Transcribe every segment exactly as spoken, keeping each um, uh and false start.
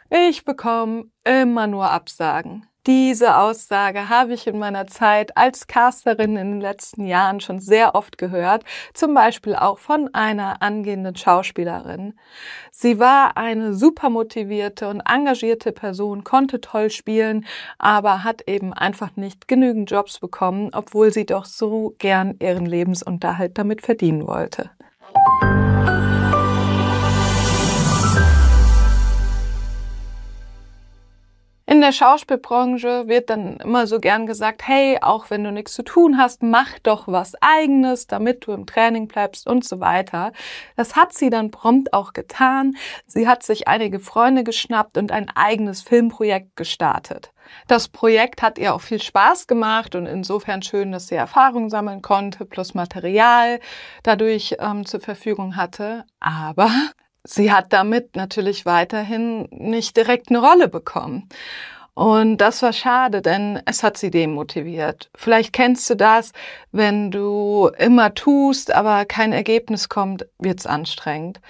Ich bekomme immer nur Absagen. Diese Aussage habe ich in meiner Zeit als Casterin in den letzten Jahren schon sehr oft gehört, zum Beispiel auch von einer angehenden Schauspielerin. Sie war eine super motivierte und engagierte Person, konnte toll spielen, aber hat eben einfach nicht genügend Jobs bekommen, obwohl sie doch so gern ihren Lebensunterhalt damit verdienen wollte. In der Schauspielbranche wird dann immer so gern gesagt, hey, auch wenn du nichts zu tun hast, mach doch was Eigenes, damit du im Training bleibst und so weiter. Das hat sie dann prompt auch getan. Sie hat sich einige Freunde geschnappt und ein eigenes Filmprojekt gestartet. Das Projekt hat ihr auch viel Spaß gemacht und insofern schön, dass sie Erfahrung sammeln konnte, plus Material dadurch ähm, zur Verfügung hatte. Aber sie hat damit natürlich weiterhin nicht direkt eine Rolle bekommen. Und das war schade, denn es hat sie demotiviert. Vielleicht kennst du das, wenn du immer tust, aber kein Ergebnis kommt, wird's anstrengend.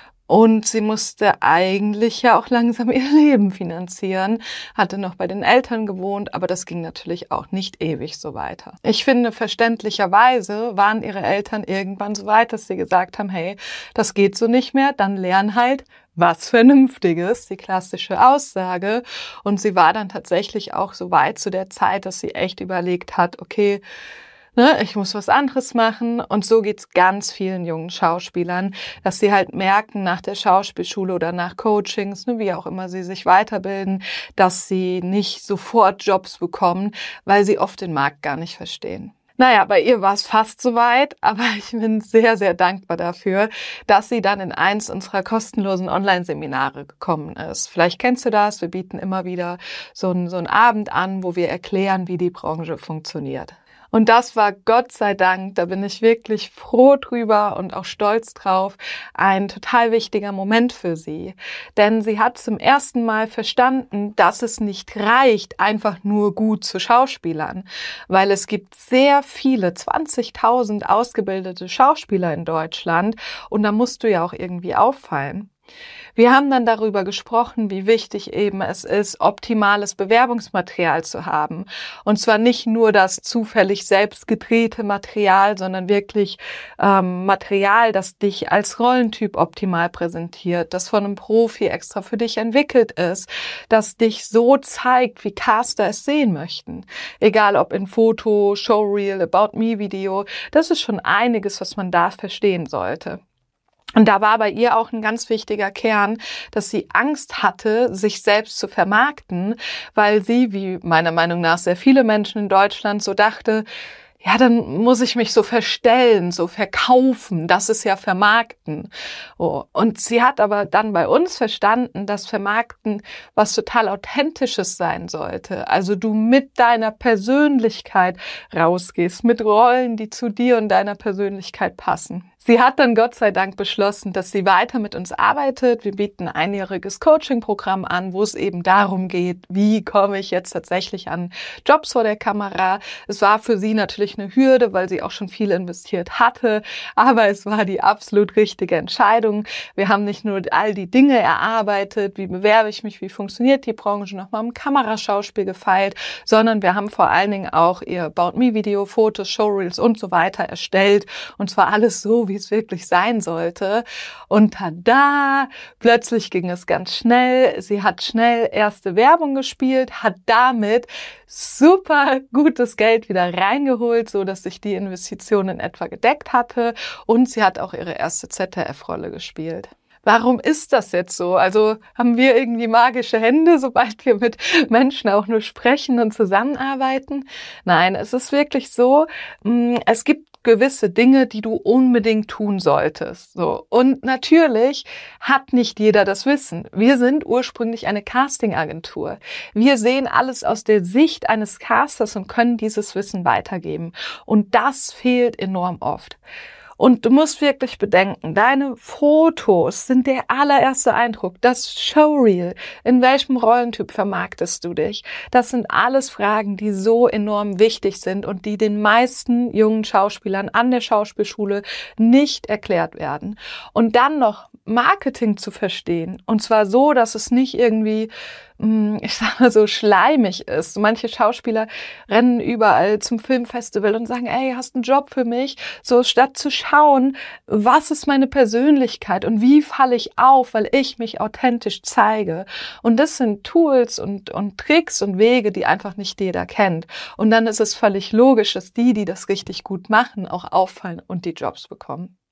Und sie musste eigentlich ja auch langsam ihr Leben finanzieren, hatte noch bei den Eltern gewohnt, aber das ging natürlich auch nicht ewig so weiter. Ich finde, verständlicherweise waren ihre Eltern irgendwann so weit, dass sie gesagt haben, hey, das geht so nicht mehr, dann lern halt was Vernünftiges, die klassische Aussage. Und sie war dann tatsächlich auch so weit zu der Zeit, dass sie echt überlegt hat, okay, Ne, ich muss was anderes machen. Und so geht's ganz vielen jungen Schauspielern, dass sie halt merken nach der Schauspielschule oder nach Coachings, ne, wie auch immer sie sich weiterbilden, dass sie nicht sofort Jobs bekommen, weil sie oft den Markt gar nicht verstehen. Naja, bei ihr war es fast soweit, aber ich bin sehr, sehr dankbar dafür, dass sie dann in eins unserer kostenlosen Online-Seminare gekommen ist. Vielleicht kennst du das, wir bieten immer wieder so einen, so einen Abend an, wo wir erklären, wie die Branche funktioniert. Und das war Gott sei Dank, da bin ich wirklich froh drüber und auch stolz drauf, ein total wichtiger Moment für sie. Denn sie hat zum ersten Mal verstanden, dass es nicht reicht, einfach nur gut zu Schauspielern. Weil es gibt sehr viele, zwanzigtausend ausgebildete Schauspieler in Deutschland und da musst du ja auch irgendwie auffallen. Wir haben dann darüber gesprochen, wie wichtig eben es ist, optimales Bewerbungsmaterial zu haben. Und zwar nicht nur das zufällig selbst gedrehte Material, sondern wirklich ähm, Material, das dich als Rollentyp optimal präsentiert, das von einem Profi extra für dich entwickelt ist, das dich so zeigt, wie Caster es sehen möchten. Egal ob in Foto, Showreel, About Me Video, das ist schon einiges, was man da verstehen sollte. Und da war bei ihr auch ein ganz wichtiger Kern, dass sie Angst hatte, sich selbst zu vermarkten, weil sie, wie meiner Meinung nach sehr viele Menschen in Deutschland, so dachte, ja, dann muss ich mich so verstellen, so verkaufen, das ist ja Vermarkten. Oh. Und sie hat aber dann bei uns verstanden, dass Vermarkten was total Authentisches sein sollte. Also du mit deiner Persönlichkeit rausgehst, mit Rollen, die zu dir und deiner Persönlichkeit passen. Sie hat dann Gott sei Dank beschlossen, dass sie weiter mit uns arbeitet. Wir bieten ein einjähriges Coaching-Programm an, wo es eben darum geht, wie komme ich jetzt tatsächlich an Jobs vor der Kamera. Es war für sie natürlich eine Hürde, weil sie auch schon viel investiert hatte, aber es war die absolut richtige Entscheidung. Wir haben nicht nur all die Dinge erarbeitet, wie bewerbe ich mich, wie funktioniert die Branche, nochmal im Kameraschauspiel gefeilt, sondern wir haben vor allen Dingen auch ihr About Me Video, Fotos, Showreels und so weiter erstellt und zwar alles so, wie es wirklich sein sollte. Und tada, plötzlich ging es ganz schnell. Sie hat schnell erste Werbung gespielt, hat damit super gutes Geld wieder reingeholt, so dass sich die Investition in etwa gedeckt hatte. Und sie hat auch ihre erste Z D F-Rolle gespielt. Warum ist das jetzt so? Also haben wir irgendwie magische Hände, sobald wir mit Menschen auch nur sprechen und zusammenarbeiten? Nein, es ist wirklich so, es gibt gewisse Dinge, die du unbedingt tun solltest. So. Und natürlich hat nicht jeder das Wissen. Wir sind ursprünglich eine Castingagentur. Wir sehen alles aus der Sicht eines Casters und können dieses Wissen weitergeben. Und das fehlt enorm oft. Und du musst wirklich bedenken, deine Fotos sind der allererste Eindruck, das Showreel, in welchem Rollentyp vermarktest du dich? Das sind alles Fragen, die so enorm wichtig sind und die den meisten jungen Schauspielern an der Schauspielschule nicht erklärt werden. Und dann noch Marketing zu verstehen. Und zwar so, dass es nicht irgendwie, ich sag mal so, schleimig ist. Manche Schauspieler rennen überall zum Filmfestival und sagen, ey, hast einen Job für mich? So, statt zu schauen, was ist meine Persönlichkeit und wie falle ich auf, weil ich mich authentisch zeige. Und das sind Tools und, und Tricks und Wege, die einfach nicht jeder kennt. Und dann ist es völlig logisch, dass die, die das richtig gut machen, auch auffallen und die Jobs bekommen.